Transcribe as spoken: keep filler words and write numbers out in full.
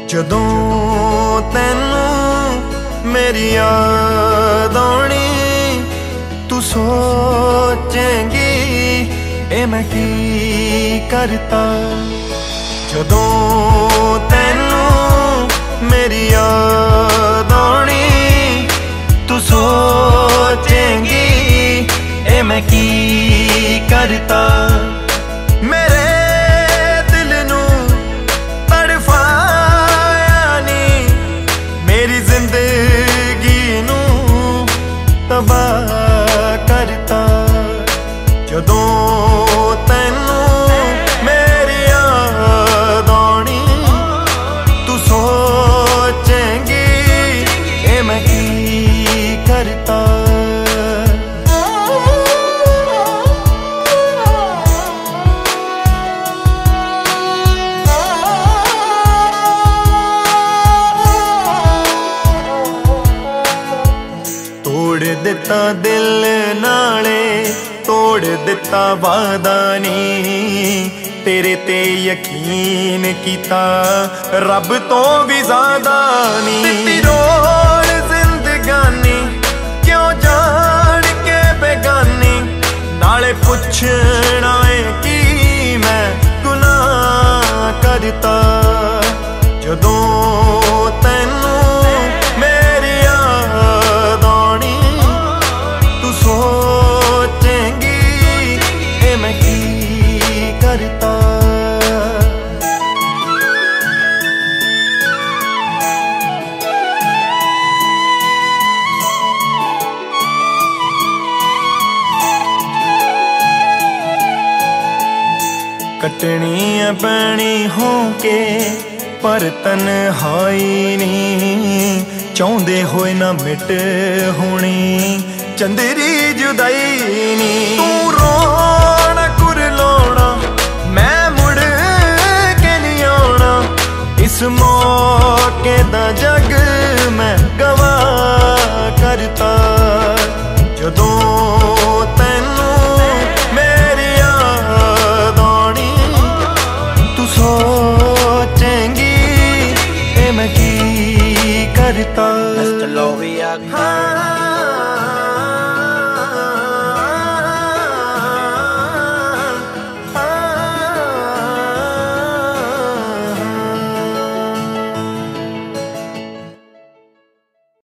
ਜਦੋਂ ਤੈਨੂੰ ਮੇਰੀ ਯਾਦ ਆਉਣੀ, ਤੂੰ ਸੋਚੇਂਗੀ ਇਹ ਮੈਂ ਕੀ ਕਰਤਾ। ਜਦੋਂ ਤੈਨੂੰ ਮੇਰੀ ਯਾਦ ਆਉਣੀ, ਤੂੰ ਸੋਚੇਂਗੀ ਇਹ ਮੈਂ ਕੀ ਕਰਤਾ। ਮੇਰੇ ਦਿਲ ਨੂੰ ਤੜਫਾਇਆ ਨੀ, ਮੇਰੀ ਜ਼ਿੰਦਗੀ ਨੂੰ ਤਬਾਹ ਕਰਤਾ। ਜਦੋਂ ਤੈਨੂੰ ਮੇਰੀ ਯਾਦ ਆਉਣੀ, ਤੂੰ ਸੋਚੇਂਗੀ ਇਹ ਮੈਂ ਕੀ ਕਰਤਾ। ਤੋੜ ਦਿੱਤਾ ਦਿਲ ਨਾਲੇ, ਤੋੜ ਦਿੱਤਾ ਵਾਦਾ ਨੀ, ਤੇਰੇ ਤੇ ਯਕੀਨ ਕੀਤਾ ਰੱਬ ਤੋਂ ਵੀ ਜ਼ਿਆਦਾ ਨੀ। ਦਿੱਤੀ ਰੋਲ ਜ਼ਿੰਦਗਾਨੀ ਕਿਉਂ ਜਾਣ ਕੇ ਬੇਗਾਨੀ, ਨਾਲੇ ਪੁੱਛਣਾ ਏ ਕੀ ਮੈਂ ਗੁਨਾਹ ਕਰਤਾ। ਜਦੋਂ ਤੈਨੂੰ ਮੇਰੀ ਯਾਦ ਆਉਣੀ, ਤੂੰ ਸੋਚੇਂਗੀ ਇਹ ਮੈਂ ਕੀ ਕਰਤਾ। ਕੱਟਣੀ ਐ ਪੈਣੀ ਹੋ ਕੇ ਪਰ ਤਨਹਾਈ ਨੀ, ਚਾਹੁੰਦੇ ਹੋਏ ਨਾ ਮਿਟ ਹੋਣੀ ਚੰਦਰੀ ਜੁਦਾਈ ਨੀ। ਤੂੰ ਰੋ